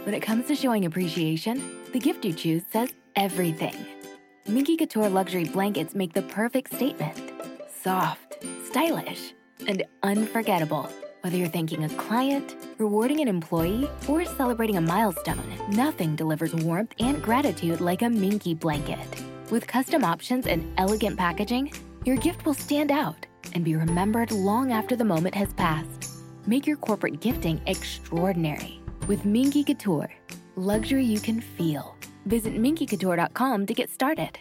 When it comes to showing appreciation, the gift you choose says everything. Minky Couture luxury blankets make the perfect statement. Soft, stylish, and unforgettable. Whether you're thanking a client, rewarding an employee, or celebrating a milestone, nothing delivers warmth and gratitude like a Minky blanket. With custom options and elegant packaging, your gift will stand out and be remembered long after the moment has passed. Make your corporate gifting extraordinary with Minky Couture. Luxury you can feel. Visit minkycouture.com to get started.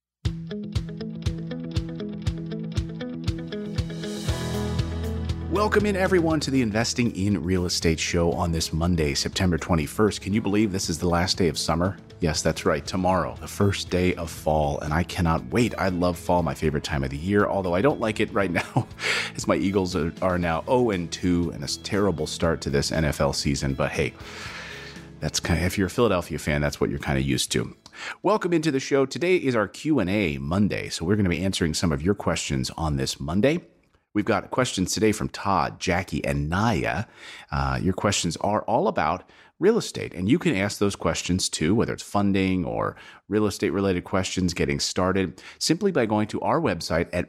Welcome in, everyone, to the Investing in Real Estate show on this Monday, September 21st. Can you believe this is the last day of summer? Yes, that's right. Tomorrow, the first day of fall, and I cannot wait. I love fall, my favorite time of the year, although I don't like it right now as my Eagles are now 0-2 and a terrible start to this NFL season. But hey, that's kind of, if you're a Philadelphia fan, that's what you're kind of used to. Welcome into the show. Today is our Q&A Monday, so we're going to be answering some of your questions on this Monday. We've got questions today from Todd, Jackie, and Naya. Your questions are all about real estate, and you can ask those questions too, whether it's funding or real estate related questions, getting started, simply by going to our website at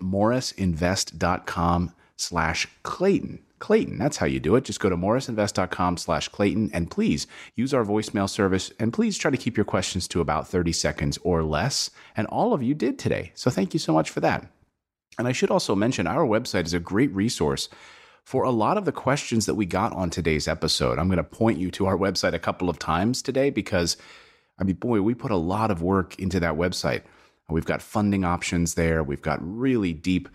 morrisinvest.com/Clayton. Clayton, that's how you do it. Just go to morrisinvest.com/Clayton, and please use our voicemail service, and please try to keep your questions to about 30 seconds or less. And all of you did today, so thank you so much for that. And I should also mention our website is a great resource for a lot of the questions that we got on today's episode. I'm going to point you to our website a couple of times today because, I mean, boy, we put a lot of work into that website. We've got funding options there. We've got really deep,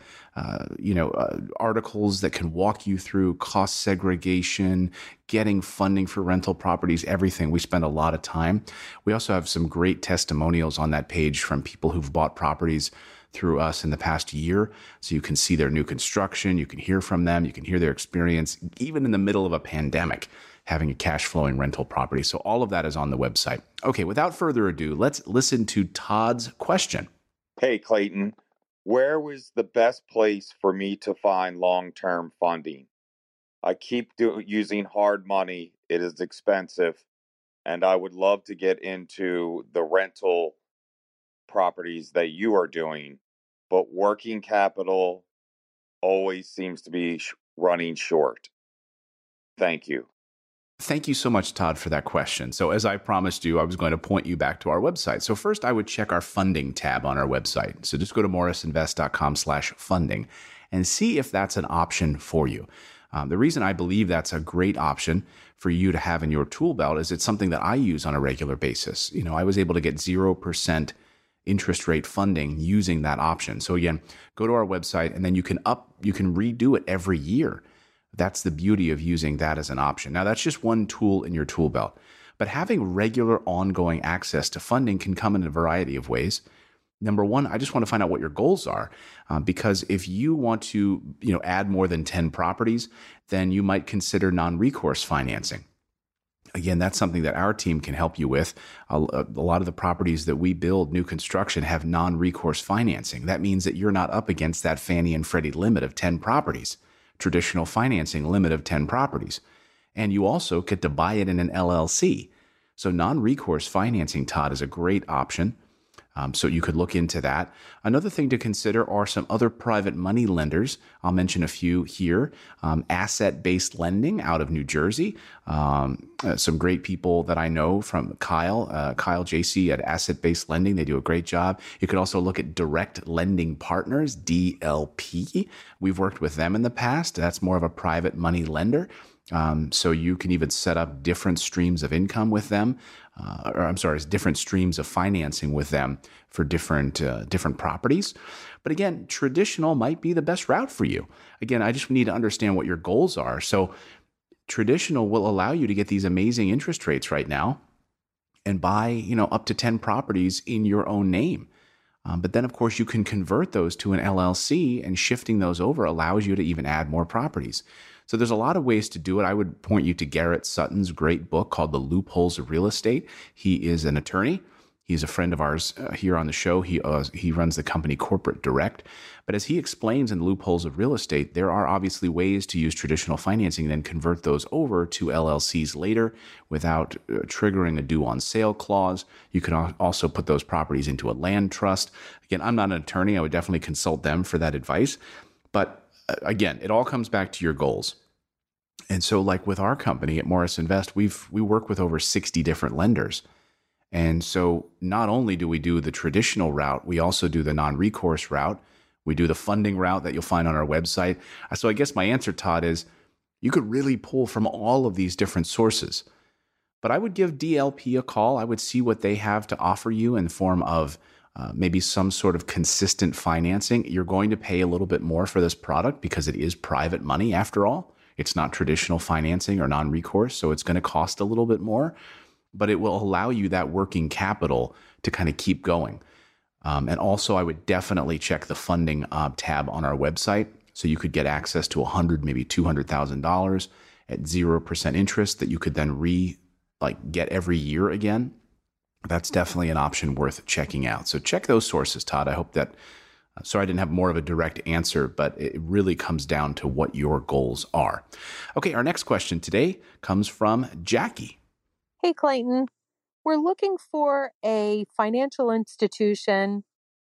articles that can walk you through cost segregation, getting funding for rental properties, everything. We spend a lot of time. We also have some great testimonials on that page from people who've bought properties through us in the past year. So you can see their new construction, you can hear from them, you can hear their experience, even in the middle of a pandemic, having a cash flowing rental property. So all of that is on the website. Okay, without further ado, let's listen to Todd's question. Hey, Clayton, where was the best place for me to find long-term funding? I keep using hard money. It is expensive, and I would love to get into the rental properties that you are doing, but working capital always seems to be running short. Thank you. Thank you so much, Todd, for that question. So as I promised you, I was going to point you back to our website. So first, I would check our funding tab on our website. So just go to morrisinvest.com/funding and see if that's an option for you. The reason I believe that's a great option for you to have in your tool belt is it's something that I use on a regular basis. You know, I was able to get 0% interest rate funding using that option. So again, go to our website and then you can redo it every year. That's the beauty of using that as an option. Now, that's just one tool in your tool belt, but having regular ongoing access to funding can come in a variety of ways. Number one, I just want to find out what your goals are, because if you want to, add more than 10 properties, then you might consider non-recourse financing. Again, that's something that our team can help you with. A lot of the properties that we build, new construction, have non-recourse financing. That means that you're not up against that Fannie and Freddie limit of 10 properties, traditional financing limit of 10 properties. And you also get to buy it in an LLC. So non-recourse financing, Todd, is a great option. So you could look into that. Another thing to consider are some other private money lenders. I'll mention a few here. Asset-based lending out of New Jersey. Some great people that I know from Kyle JC at Asset-Based Lending. They do a great job. You could also look at Direct Lending Partners, DLP. We've worked with them in the past. That's more of a private money lender. So you can even set up different streams of income with them, different streams of financing with them for different properties. But again, traditional might be the best route for you. Again, I just need to understand what your goals are. So traditional will allow you to get these amazing interest rates right now and buy, up to 10 properties in your own name. But then, of course, you can convert those to an LLC, and shifting those over allows you to even add more properties. So there's a lot of ways to do it. I would point you to Garrett Sutton's great book called The Loopholes of Real Estate. He is an attorney. He's a friend of ours here on the show. He runs the company Corporate Direct. But as he explains in the loopholes of real estate, there are obviously ways to use traditional financing and then convert those over to LLCs later without triggering a due on sale clause. You can also put those properties into a land trust. Again, I'm not an attorney. I would definitely consult them for that advice. But again, it all comes back to your goals. And so like with our company at Morris Invest, we work with over 60 different lenders. And so not only do we do the traditional route, we also do the non-recourse route. We do the funding route that you'll find on our website. So I guess my answer, Todd, is you could really pull from all of these different sources. But I would give DLP a call. I would see what they have to offer you in the form of maybe some sort of consistent financing. You're going to pay a little bit more for this product because it is private money after all. It's not traditional financing or non-recourse, so it's going to cost a little bit more. But it will allow you that working capital to kind of keep going. And also, I would definitely check the funding tab on our website. So you could get access to $100,000, maybe $200,000 at 0% interest that you could then get every year again. That's definitely an option worth checking out. So check those sources, Todd. I hope that, sorry I didn't have more of a direct answer, but it really comes down to what your goals are. Okay, our next question today comes from Jackie. Hey, Clayton. We're looking for a financial institution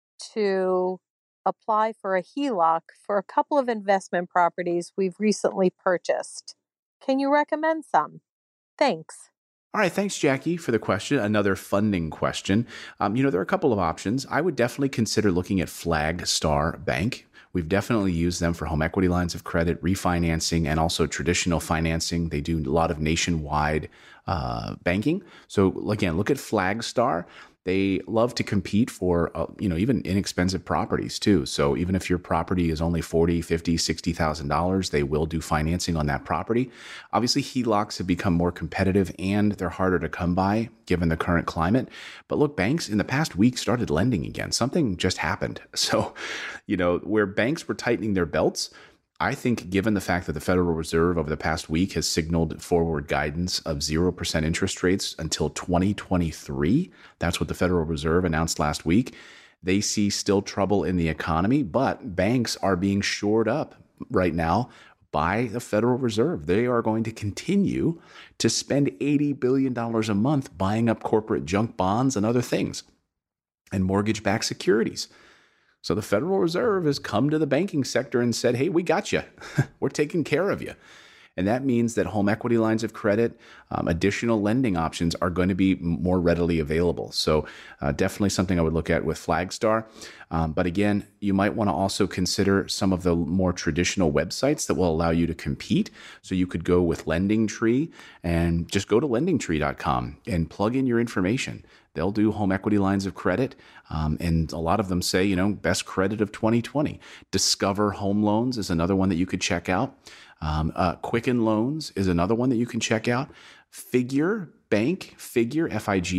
to apply for a HELOC for a couple of investment properties we've recently purchased. Can you recommend some? Thanks. All right. Thanks, Jackie, for the question. Another funding question. There are a couple of options. I would definitely consider looking at Flagstar Bank. We've definitely used them for home equity lines of credit, refinancing, and also traditional financing. They do a lot of nationwide banking. So again, look at Flagstar. They love to compete for, even inexpensive properties too. So even if your property is only $40,000, $50,000, $60,000, they will do financing on that property. Obviously, HELOCs have become more competitive and they're harder to come by given the current climate. But look, banks in the past week started lending again. Something just happened. So, where banks were tightening their belts, I think given the fact that the Federal Reserve over the past week has signaled forward guidance of 0% interest rates until 2023, that's what the Federal Reserve announced last week, they see still trouble in the economy, but banks are being shored up right now by the Federal Reserve. They are going to continue to spend $80 billion a month buying up corporate junk bonds and other things and mortgage-backed securities. So the Federal Reserve has come to the banking sector and said, hey, we got you. We're taking care of you. And that means that home equity lines of credit, additional lending options are going to be more readily available. So definitely something I would look at with Flagstar. But again, you might want to also consider some of the more traditional websites that will allow you to compete. So you could go with LendingTree and just go to lendingtree.com and plug in your information. They'll do home equity lines of credit. And a lot of them say, best credit of 2020. Discover Home Loans is another one that you could check out. Quicken Loans is another one that you can check out. Figure Bank, Figuer,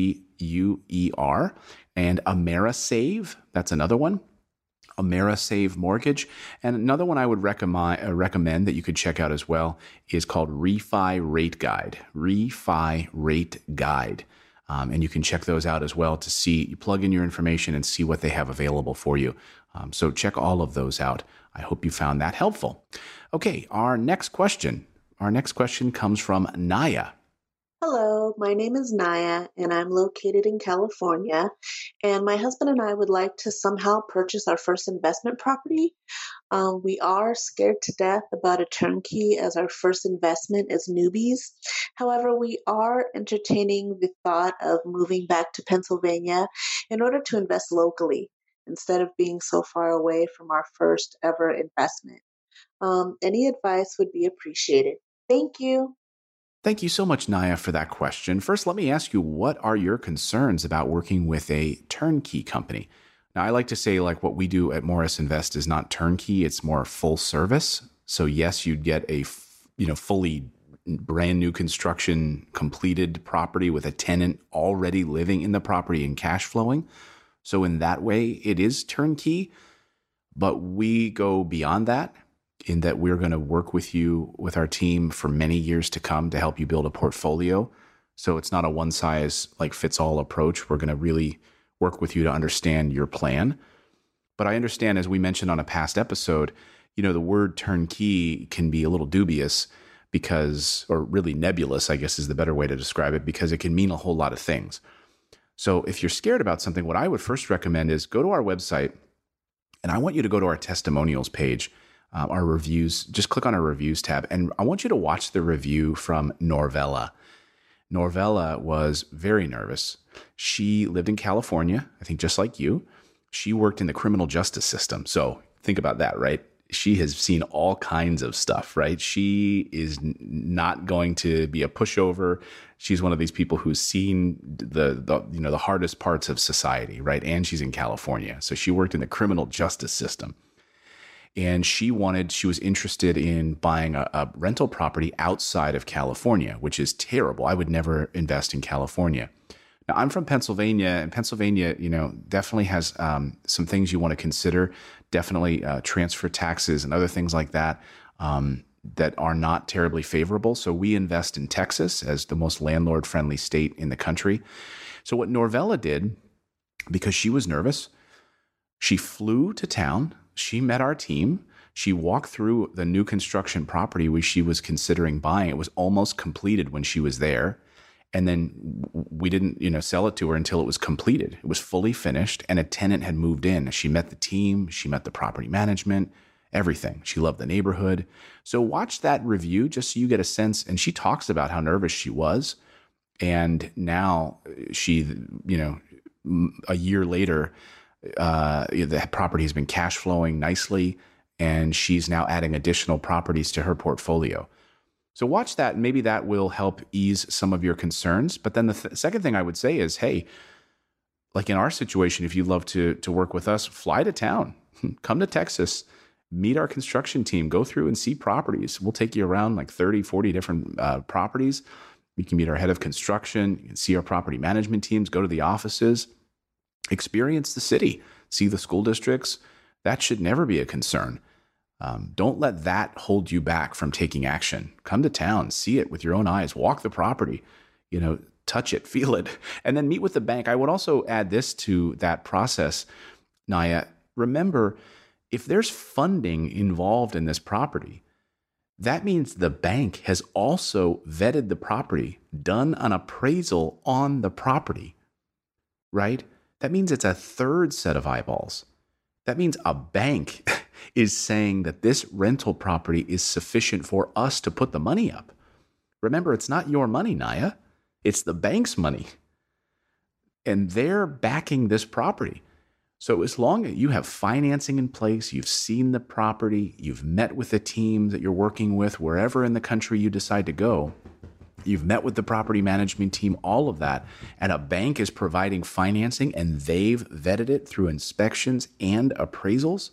Figuer, and AmeriSave, that's another one. AmeriSave Mortgage. And another one I would recommend that you could check out as well is called Refi Rate Guide. Refi Rate Guide. And you can check those out as well to see, you plug in your information and see what they have available for you. So check all of those out. I hope you found that helpful. Okay, our next question comes from Naya. Hello, my name is Naya, and I'm located in California. And my husband and I would like to somehow purchase our first investment property. We are scared to death about a turnkey as our first investment as newbies. However, we are entertaining the thought of moving back to Pennsylvania in order to invest locally instead of being so far away from our first ever investment. Any advice would be appreciated. Thank you. Thank you so much, Naya, for that question. First, let me ask you, what are your concerns about working with a turnkey company? Now, I like to say, what we do at Morris Invest is not turnkey, it's more full service. So yes, you'd get a fully brand new construction completed property with a tenant already living in the property and cash flowing. So in that way, it is turnkey, but we go beyond that in that we're going to work with you, with our team for many years to come to help you build a portfolio So it's not a one size like fits all approach. We're going to really work with you to understand your plan. But I understand, as we mentioned on a past episode, the word turnkey can be a little dubious because, or really nebulous, I guess is the better way to describe it, because it can mean a whole lot of things. So if you're scared about something, what I would first recommend is go to our website, and I want you to go to our testimonials page, our reviews. Just click on our reviews tab, and I want you to watch the review from Norvella. Norvella was very nervous. She lived in California, I think just like you. She worked in the criminal justice system. So think about that, right? She has seen all kinds of stuff, right? She is not going to be a pushover. She's one of these people who's seen the hardest parts of society, right? And she's in California. So she worked in the criminal justice system. And she was interested in buying a rental property outside of California, which is terrible. I would never invest in California. Now, I'm from Pennsylvania, and Pennsylvania, definitely has some things you want to consider. Definitely transfer taxes and other things like that that are not terribly favorable. So we invest in Texas as the most landlord-friendly state in the country. So what Norvella did, because she was nervous, she flew to town. She met our team. She walked through the new construction property which she was considering buying. It was almost completed when she was there. And then we didn't, sell it to her until it was completed. It was fully finished and a tenant had moved in. She met the team. She met the property management, everything. She loved the neighborhood. So watch that review just so you get a sense. And she talks about how nervous she was. And now she, a year later, the property has been cash flowing nicely. And she's now adding additional properties to her portfolio. So watch that, and maybe that will help ease some of your concerns. But then the second thing I would say is, hey, like in our situation, if you'd love to work with us, fly to town, come to Texas, meet our construction team, go through and see properties. We'll take you around like 30, 40 different properties. You can meet our head of construction, you can see our property management teams, go to the offices, experience the city, see the school districts. That should never be a concern. Don't let that hold you back from taking action. Come to town, see it with your own eyes, walk the property, touch it, feel it, and then meet with the bank. I would also add this to that process, Naya. Remember, if there's funding involved in this property, that means the bank has also vetted the property, done an appraisal on the property, right? That means it's a third set of eyeballs. That means a bank is saying that this rental property is sufficient for us to put the money up. Remember, it's not your money, Naya. It's the bank's money. And they're backing this property. So as long as you have financing in place, you've seen the property, you've met with the team that you're working with, wherever in the country you decide to go, you've met with the property management team, all of that, and a bank is providing financing and they've vetted it through inspections and appraisals,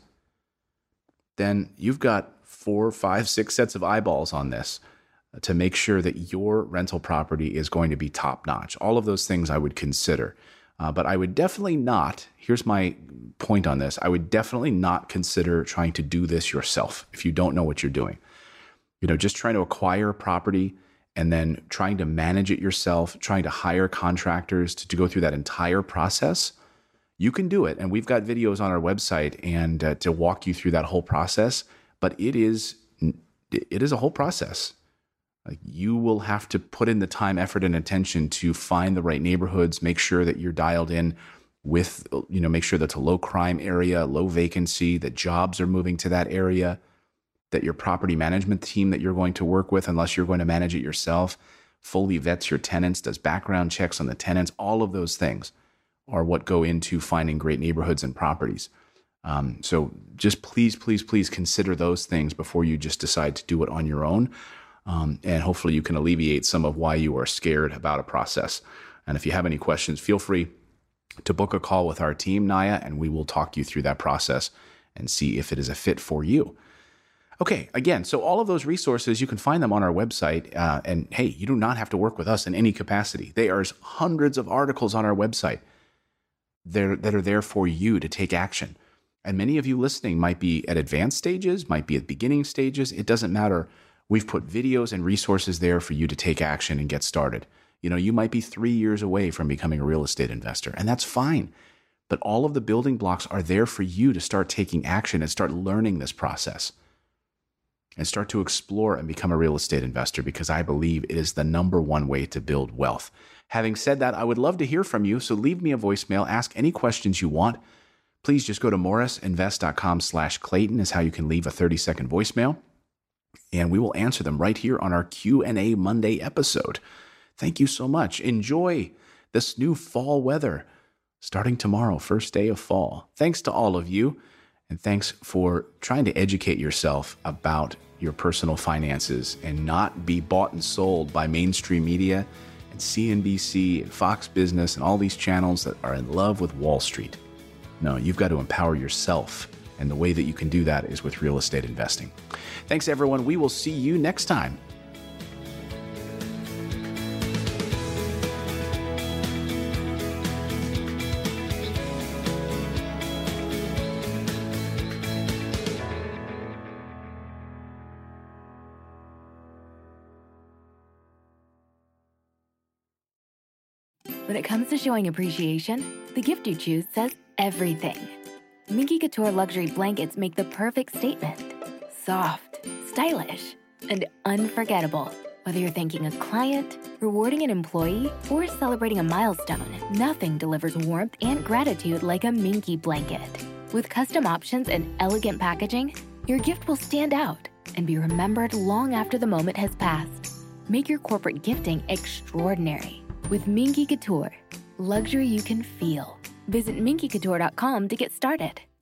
then you've got 4, 5, 6 sets of eyeballs on this to make sure that your rental property is going to be top notch. All of those things I would consider. But I would definitely not, here's my point on this, I would definitely not consider trying to do this yourself if you don't know what you're doing. Just trying to acquire a property and then trying to manage it yourself, trying to hire contractors to go through that entire process. You can do it, and we've got videos on our website and to walk you through that whole process. But it is a whole process. Like, you will have to put in the time, effort, and attention to find the right neighborhoods. Make sure that you're dialed in with, make sure that's a low crime area, low vacancy, that jobs are moving to that area, that your property management team that you're going to work with, unless you're going to manage it yourself, fully vets your tenants, does background checks on the tenants. All of those things are what go into finding great neighborhoods and properties. So just please, please, please consider those things before you just decide to do it on your own. And hopefully you can alleviate some of why you are scared about a process. And if you have any questions, feel free to book a call with our team, Naya, and we will talk you through that process and see if it is a fit for you. Okay, again, so all of those resources, you can find them on our website. And hey, you do not have to work with us in any capacity. There are hundreds of articles on our website that are there for you to take action. And many of you listening might be at advanced stages, might be at beginning stages. It doesn't matter. We've put videos and resources there for you to take action and get started. You might be 3 years away from becoming a real estate investor, and that's fine. But all of the building blocks are there for you to start taking action and start learning this process and start to explore and become a real estate investor, because I believe it is the number one way to build wealth. Having said that, I would love to hear from you, so leave me a voicemail, ask any questions you want. Please just go to morrisinvest.com/Clayton is how you can leave a 30-second voicemail, and we will answer them right here on our Q&A Monday episode. Thank you so much. Enjoy this new fall weather starting tomorrow, first day of fall. Thanks to all of you, and thanks for trying to educate yourself about your personal finances and not be bought and sold by mainstream media and CNBC and Fox Business and all these channels that are in love with Wall Street. No, you've got to empower yourself, and the way that you can do that is with real estate investing. Thanks, everyone. We will see you next time. When it comes to showing appreciation, the gift you choose says everything. Minky Couture luxury blankets make the perfect statement. Soft, stylish, and unforgettable. Whether you're thanking a client, rewarding an employee, or celebrating a milestone, nothing delivers warmth and gratitude like a Minky blanket. With custom options and elegant packaging, your gift will stand out and be remembered long after the moment has passed. Make your corporate gifting extraordinary with Minky Couture. Luxury you can feel. Visit minkycouture.com to get started.